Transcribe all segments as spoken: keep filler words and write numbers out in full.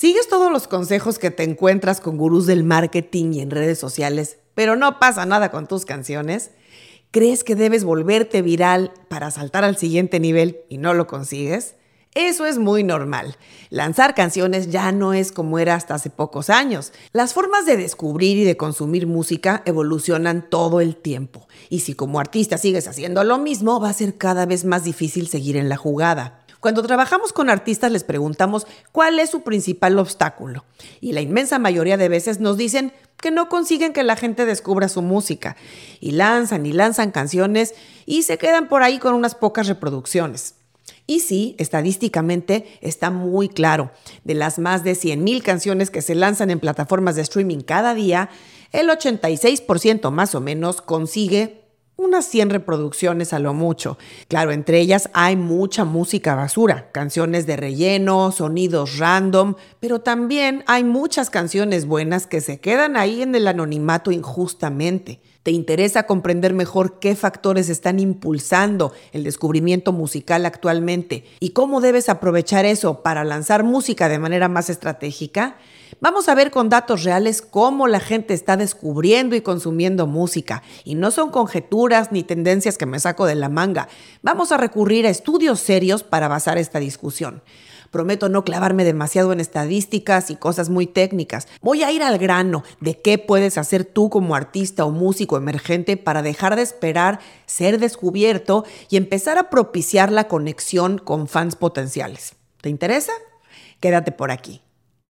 ¿Sigues todos los consejos que te encuentras con gurús del marketing y en redes sociales, pero no pasa nada con tus canciones? ¿Crees que debes volverte viral para saltar al siguiente nivel y no lo consigues? Eso es muy normal. Lanzar canciones ya no es como era hasta hace pocos años. Las formas de descubrir y de consumir música evolucionan todo el tiempo. Y si como artista sigues haciendo lo mismo, va a ser cada vez más difícil seguir en la jugada. Cuando trabajamos con artistas les preguntamos cuál es su principal obstáculo. Y la inmensa mayoría de veces nos dicen que no consiguen que la gente descubra su música. Y lanzan y lanzan canciones y se quedan por ahí con unas pocas reproducciones. Y sí, estadísticamente está muy claro. De las más de cien mil canciones que se lanzan en plataformas de streaming cada día, el ochenta y seis por ciento más o menos consigue unas cien reproducciones a lo mucho. Claro, entre ellas hay mucha música basura, canciones de relleno, sonidos random, pero también hay muchas canciones buenas que se quedan ahí en el anonimato injustamente. ¿Te interesa comprender mejor qué factores están impulsando el descubrimiento musical actualmente y cómo debes aprovechar eso para lanzar música de manera más estratégica? Vamos a ver con datos reales cómo la gente está descubriendo y consumiendo música. Y no son conjeturas ni tendencias que me saco de la manga. Vamos a recurrir a estudios serios para basar esta discusión. Prometo no clavarme demasiado en estadísticas y cosas muy técnicas. Voy a ir al grano de qué puedes hacer tú como artista o músico emergente para dejar de esperar ser descubierto y empezar a propiciar la conexión con fans potenciales. ¿Te interesa? Quédate por aquí.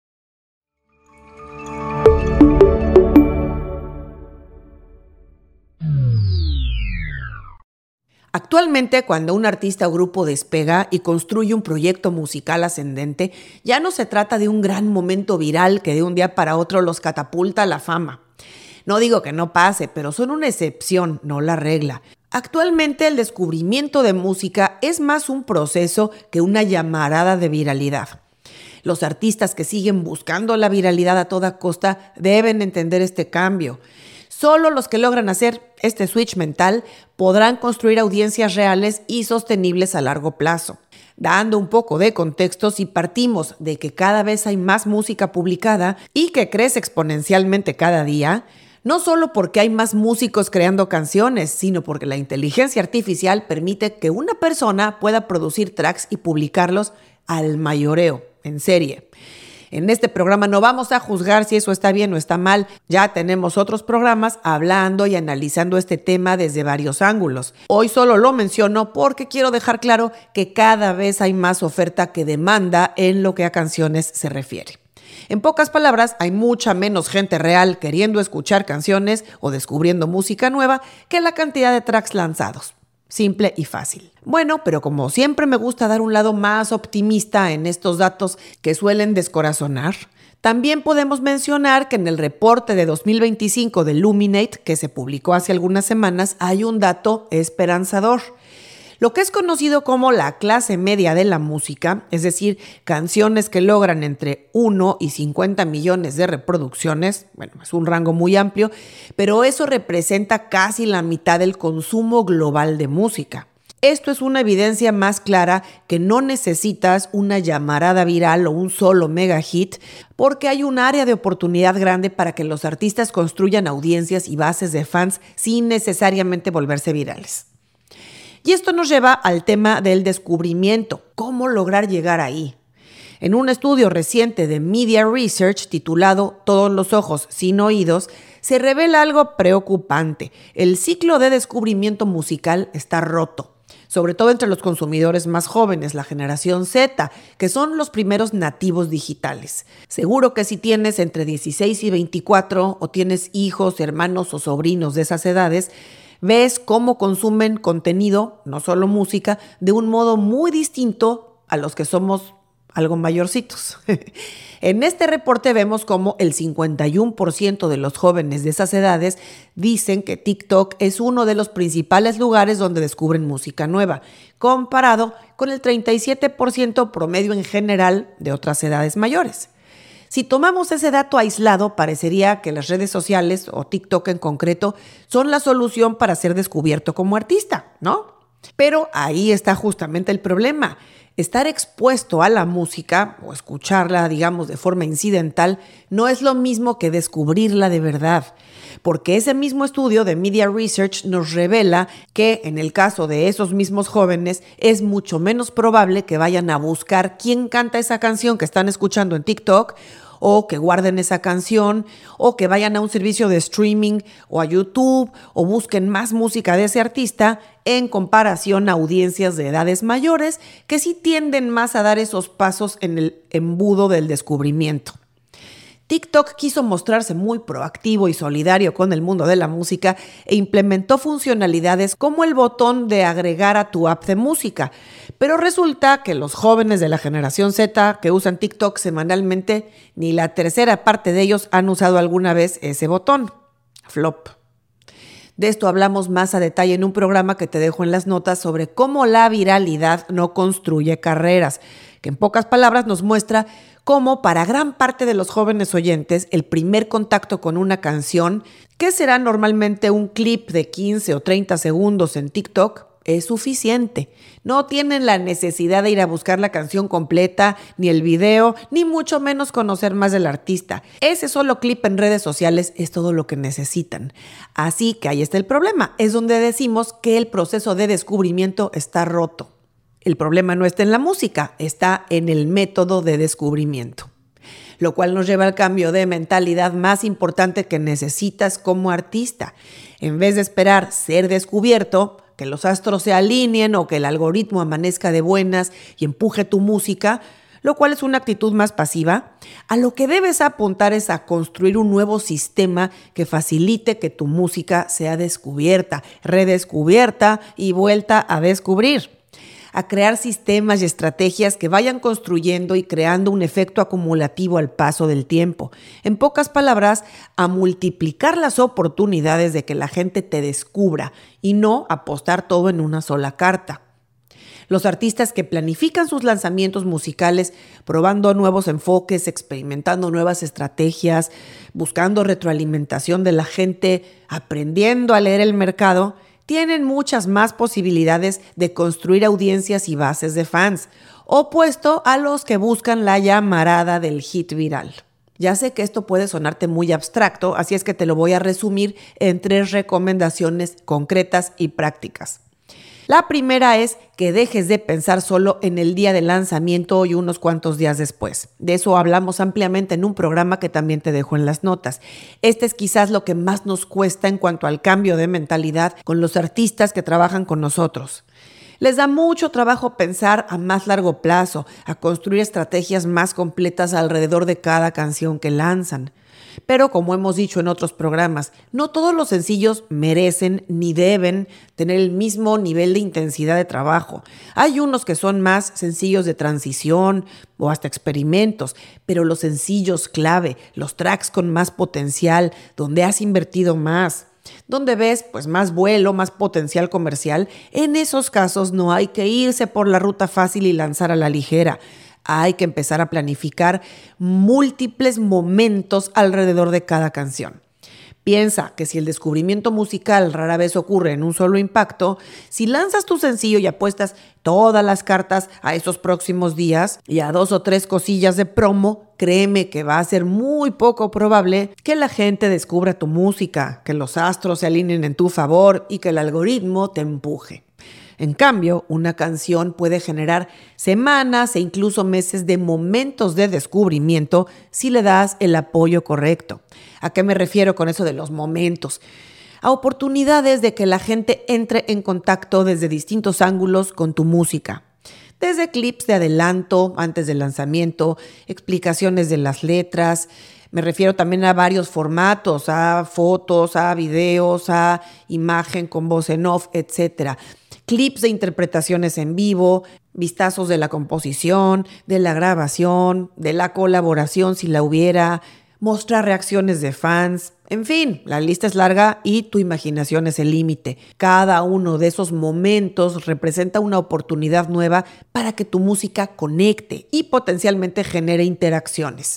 Actualmente, cuando un artista o grupo despega y construye un proyecto musical ascendente, ya no se trata de un gran momento viral que de un día para otro los catapulta a la fama. No digo que no pase, pero son una excepción, no la regla. Actualmente el descubrimiento de música es más un proceso que una llamarada de viralidad. Los artistas que siguen buscando la viralidad a toda costa deben entender este cambio. Solo los que logran hacer este switch mental podrán construir audiencias reales y sostenibles a largo plazo. Dando un poco de contexto, si partimos de que cada vez hay más música publicada y que crece exponencialmente cada día, no solo porque hay más músicos creando canciones, sino porque la inteligencia artificial permite que una persona pueda producir tracks y publicarlos al mayoreo, en serie. En este programa no vamos a juzgar si eso está bien o está mal. Ya tenemos otros programas hablando y analizando este tema desde varios ángulos. Hoy solo lo menciono porque quiero dejar claro que cada vez hay más oferta que demanda en lo que a canciones se refiere. En pocas palabras, hay mucha menos gente real queriendo escuchar canciones o descubriendo música nueva que la cantidad de tracks lanzados. Simple y fácil. Bueno, pero como siempre me gusta dar un lado más optimista en estos datos que suelen descorazonar, también podemos mencionar que en el reporte de dos mil veinticinco de Luminate, que se publicó hace algunas semanas, hay un dato esperanzador. Lo que es conocido como la clase media de la música, es decir, canciones que logran entre uno y cincuenta millones de reproducciones, bueno, es un rango muy amplio, pero eso representa casi la mitad del consumo global de música. Esto es una evidencia más clara que no necesitas una llamarada viral o un solo mega hit, porque hay un área de oportunidad grande para que los artistas construyan audiencias y bases de fans sin necesariamente volverse virales. Y esto nos lleva al tema del descubrimiento. ¿Cómo lograr llegar ahí? En un estudio reciente de Media Research titulado Todos los ojos sin oídos, se revela algo preocupante. El ciclo de descubrimiento musical está roto, sobre todo entre los consumidores más jóvenes, la generación Z, que son los primeros nativos digitales. Seguro que si tienes entre dieciséis y veinticuatro o tienes hijos, hermanos o sobrinos de esas edades, ves cómo consumen contenido, no solo música, de un modo muy distinto a los que somos algo mayorcitos. En este reporte vemos cómo el cincuenta y uno por ciento de los jóvenes de esas edades dicen que TikTok es uno de los principales lugares donde descubren música nueva, comparado con el treinta y siete por ciento promedio en general de otras edades mayores. Si tomamos ese dato aislado, parecería que las redes sociales, o TikTok en concreto, son la solución para ser descubierto como artista, ¿no? Pero ahí está justamente el problema. Estar expuesto a la música o escucharla, digamos, de forma incidental, no es lo mismo que descubrirla de verdad. Porque ese mismo estudio de Media Research nos revela que en el caso de esos mismos jóvenes es mucho menos probable que vayan a buscar quién canta esa canción que están escuchando en TikTok, o que guarden esa canción, o que vayan a un servicio de streaming o a YouTube, o busquen más música de ese artista, en comparación a audiencias de edades mayores que sí tienden más a dar esos pasos en el embudo del descubrimiento. TikTok quiso mostrarse muy proactivo y solidario con el mundo de la música e implementó funcionalidades como el botón de agregar a tu app de música. Pero resulta que los jóvenes de la generación Z que usan TikTok semanalmente, ni la tercera parte de ellos han usado alguna vez ese botón. Flop. De esto hablamos más a detalle en un programa que te dejo en las notas sobre cómo la viralidad no construye carreras, que en pocas palabras nos muestra cómo para gran parte de los jóvenes oyentes el primer contacto con una canción, que será normalmente un clip de quince o treinta segundos en TikTok, es suficiente. No tienen la necesidad de ir a buscar la canción completa, ni el video, ni mucho menos conocer más del artista. Ese solo clip en redes sociales es todo lo que necesitan. Así que ahí está el problema. Es donde decimos que el proceso de descubrimiento está roto. El problema no está en la música, está en el método de descubrimiento. Lo cual nos lleva al cambio de mentalidad más importante que necesitas como artista. En vez de esperar ser descubierto, que los astros se alineen o que el algoritmo amanezca de buenas y empuje tu música, lo cual es una actitud más pasiva, a lo que debes apuntar es a construir un nuevo sistema que facilite que tu música sea descubierta, redescubierta y vuelta a descubrir. A crear sistemas y estrategias que vayan construyendo y creando un efecto acumulativo al paso del tiempo. En pocas palabras, a multiplicar las oportunidades de que la gente te descubra y no apostar todo en una sola carta. Los artistas que planifican sus lanzamientos musicales, probando nuevos enfoques, experimentando nuevas estrategias, buscando retroalimentación de la gente, aprendiendo a leer el mercado, tienen muchas más posibilidades de construir audiencias y bases de fans, opuesto a los que buscan la llamarada del hit viral. Ya sé que esto puede sonarte muy abstracto, así es que te lo voy a resumir en tres recomendaciones concretas y prácticas. La primera es que dejes de pensar solo en el día de lanzamiento y unos cuantos días después. De eso hablamos ampliamente en un programa que también te dejo en las notas. Este es quizás lo que más nos cuesta en cuanto al cambio de mentalidad con los artistas que trabajan con nosotros. Les da mucho trabajo pensar a más largo plazo, a construir estrategias más completas alrededor de cada canción que lanzan. Pero como hemos dicho en otros programas, no todos los sencillos merecen ni deben tener el mismo nivel de intensidad de trabajo. Hay unos que son más sencillos de transición o hasta experimentos, pero los sencillos clave, los tracks con más potencial, donde has invertido más, donde ves pues más vuelo, más potencial comercial, en esos casos no hay que irse por la ruta fácil y lanzar a la ligera. Hay que empezar a planificar múltiples momentos alrededor de cada canción. Piensa que si el descubrimiento musical rara vez ocurre en un solo impacto, si lanzas tu sencillo y apuestas todas las cartas a esos próximos días y a dos o tres cosillas de promo, créeme que va a ser muy poco probable que la gente descubra tu música, que los astros se alineen en tu favor y que el algoritmo te empuje. En cambio, una canción puede generar semanas e incluso meses de momentos de descubrimiento si le das el apoyo correcto. ¿A qué me refiero con eso de los momentos? A oportunidades de que la gente entre en contacto desde distintos ángulos con tu música. Desde clips de adelanto antes del lanzamiento, explicaciones de las letras. Me refiero también a varios formatos, a fotos, a videos, a imagen con voz en off, etcétera. Clips de interpretaciones en vivo, vistazos de la composición, de la grabación, de la colaboración si la hubiera, mostrar reacciones de fans. En fin, la lista es larga y tu imaginación es el límite. Cada uno de esos momentos representa una oportunidad nueva para que tu música conecte y potencialmente genere interacciones.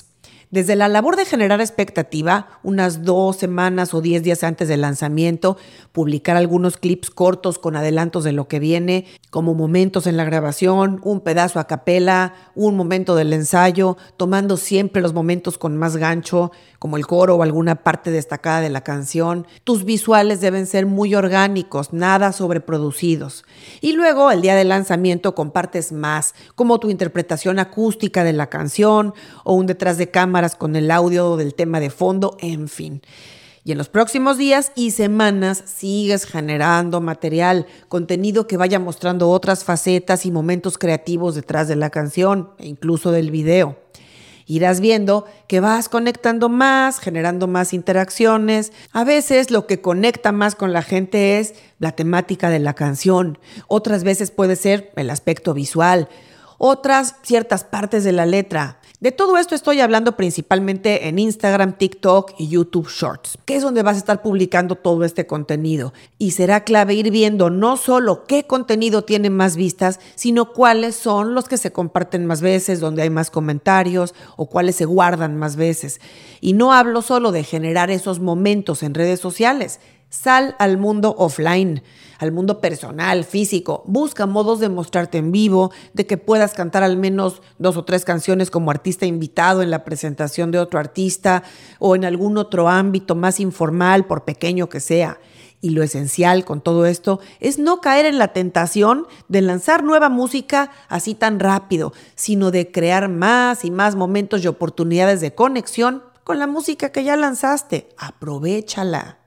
Desde la labor de generar expectativa, unas dos semanas o diez días antes del lanzamiento, publicar algunos clips cortos con adelantos de lo que viene, como momentos en la grabación, un pedazo a capela, un momento del ensayo, tomando siempre los momentos con más gancho, como el coro o alguna parte destacada de la canción. Tus visuales deben ser muy orgánicos, nada sobreproducidos. Y luego, el día del lanzamiento, compartes más, como tu interpretación acústica de la canción o un detrás de cámaras con el audio del tema de fondo, en fin. Y en los próximos días y semanas sigues generando material, contenido que vaya mostrando otras facetas y momentos creativos detrás de la canción e incluso del video. Irás viendo que vas conectando más, generando más interacciones. A veces lo que conecta más con la gente es la temática de la canción. Otras veces puede ser el aspecto visual. Otras ciertas partes de la letra. De todo esto estoy hablando principalmente en Instagram, TikTok y YouTube Shorts, que es donde vas a estar publicando todo este contenido. Y será clave ir viendo no solo qué contenido tiene más vistas, sino cuáles son los que se comparten más veces, donde hay más comentarios o cuáles se guardan más veces. Y no hablo solo de generar esos momentos en redes sociales. Sal al mundo offline, al mundo personal, físico. Busca modos de mostrarte en vivo, de que puedas cantar al menos dos o tres canciones como artista invitado en la presentación de otro artista o en algún otro ámbito más informal, por pequeño que sea. Y lo esencial con todo esto es no caer en la tentación de lanzar nueva música así tan rápido, sino de crear más y más momentos y oportunidades de conexión con la música que ya lanzaste. Aprovéchala.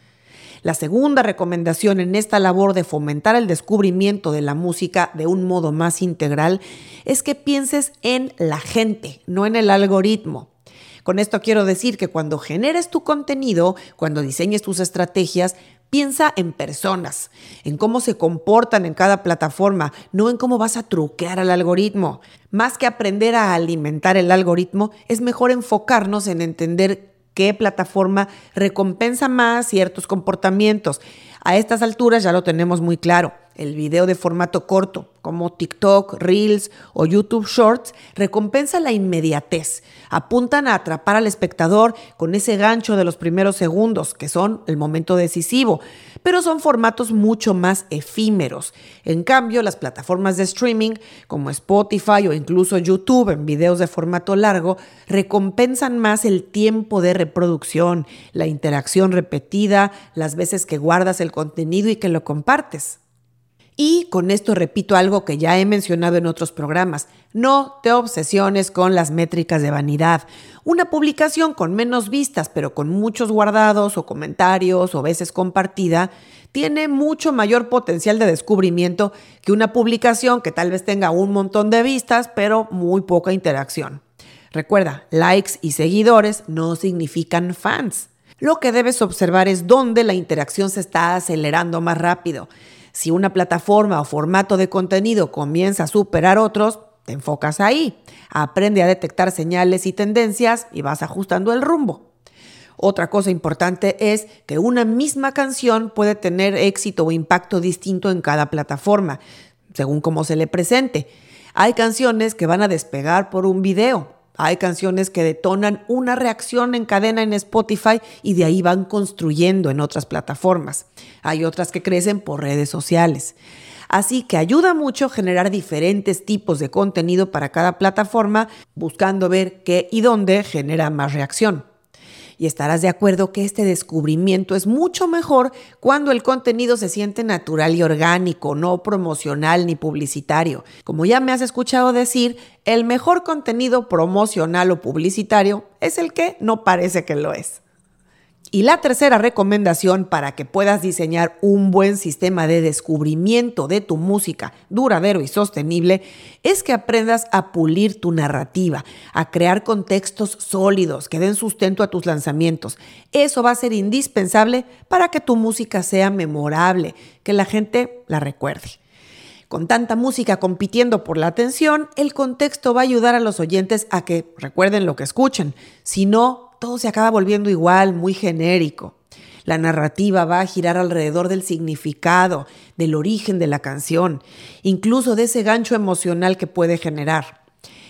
La segunda recomendación en esta labor de fomentar el descubrimiento de la música de un modo más integral es que pienses en la gente, no en el algoritmo. Con esto quiero decir que cuando generes tu contenido, cuando diseñes tus estrategias, piensa en personas, en cómo se comportan en cada plataforma, no en cómo vas a truquear al algoritmo. Más que aprender a alimentar el algoritmo, es mejor enfocarnos en entender qué plataforma recompensa más ciertos comportamientos. A estas alturas ya lo tenemos muy claro. El video de formato corto, como TikTok, Reels o YouTube Shorts, recompensa la inmediatez. Apuntan a atrapar al espectador con ese gancho de los primeros segundos, que son el momento decisivo, pero son formatos mucho más efímeros. En cambio, las plataformas de streaming, como Spotify o incluso YouTube en videos de formato largo, recompensan más el tiempo de reproducción, la interacción repetida, las veces que guardas el contenido y que lo compartes. Y con esto repito algo que ya he mencionado en otros programas. No te obsesiones con las métricas de vanidad. Una publicación con menos vistas, pero con muchos guardados o comentarios o veces compartida, tiene mucho mayor potencial de descubrimiento que una publicación que tal vez tenga un montón de vistas, pero muy poca interacción. Recuerda, likes y seguidores no significan fans. Lo que debes observar es dónde la interacción se está acelerando más rápido. Si una plataforma o formato de contenido comienza a superar otros, te enfocas ahí. Aprende a detectar señales y tendencias y vas ajustando el rumbo. Otra cosa importante es que una misma canción puede tener éxito o impacto distinto en cada plataforma, según cómo se le presente. Hay canciones que van a despegar por un video. Hay canciones que detonan una reacción en cadena en Spotify y de ahí van construyendo en otras plataformas. Hay otras que crecen por redes sociales. Así que ayuda mucho generar diferentes tipos de contenido para cada plataforma, buscando ver qué y dónde genera más reacción. Y estarás de acuerdo que este descubrimiento es mucho mejor cuando el contenido se siente natural y orgánico, no promocional ni publicitario. Como ya me has escuchado decir, el mejor contenido promocional o publicitario es el que no parece que lo es. Y la tercera recomendación para que puedas diseñar un buen sistema de descubrimiento de tu música duradero y sostenible es que aprendas a pulir tu narrativa, a crear contextos sólidos que den sustento a tus lanzamientos. Eso va a ser indispensable para que tu música sea memorable, que la gente la recuerde. Con tanta música compitiendo por la atención, el contexto va a ayudar a los oyentes a que recuerden lo que escuchan. Si no, todo se acaba volviendo igual, muy genérico. La narrativa va a girar alrededor del significado, del origen de la canción, incluso de ese gancho emocional que puede generar.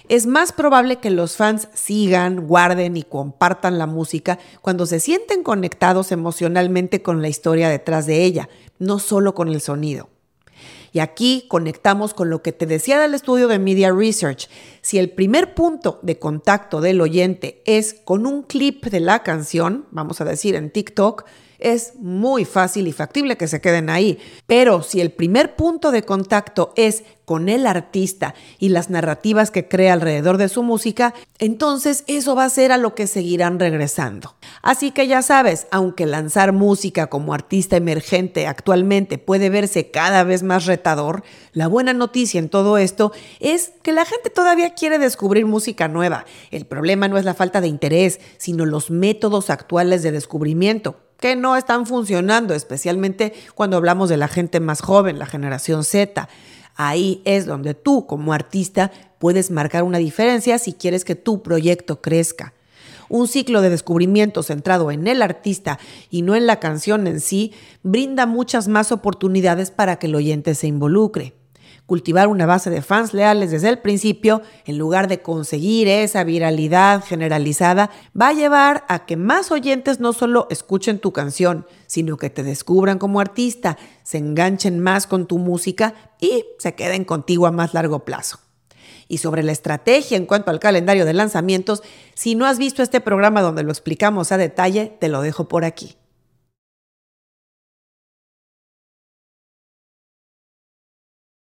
Es más probable que los fans sigan, guarden y compartan la música cuando se sienten conectados emocionalmente con la historia detrás de ella, no solo con el sonido. Y aquí conectamos con lo que te decía del estudio de Media Research. Si el primer punto de contacto del oyente es con un clip de la canción, vamos a decir en TikTok, es muy fácil y factible que se queden ahí. Pero si el primer punto de contacto es con el artista y las narrativas que crea alrededor de su música, entonces eso va a ser a lo que seguirán regresando. Así que ya sabes, aunque lanzar música como artista emergente actualmente puede verse cada vez más retador, la buena noticia en todo esto es que la gente todavía quiere descubrir música nueva. El problema no es la falta de interés, sino los métodos actuales de descubrimiento, que no están funcionando, especialmente cuando hablamos de la gente más joven, la generación Z. Ahí es donde tú, como artista, puedes marcar una diferencia si quieres que tu proyecto crezca. Un ciclo de descubrimiento centrado en el artista y no en la canción en sí brinda muchas más oportunidades para que el oyente se involucre. Cultivar una base de fans leales desde el principio, en lugar de conseguir esa viralidad generalizada, va a llevar a que más oyentes no solo escuchen tu canción, sino que te descubran como artista, se enganchen más con tu música y se queden contigo a más largo plazo. Y sobre la estrategia en cuanto al calendario de lanzamientos, si no has visto este programa donde lo explicamos a detalle, te lo dejo por aquí.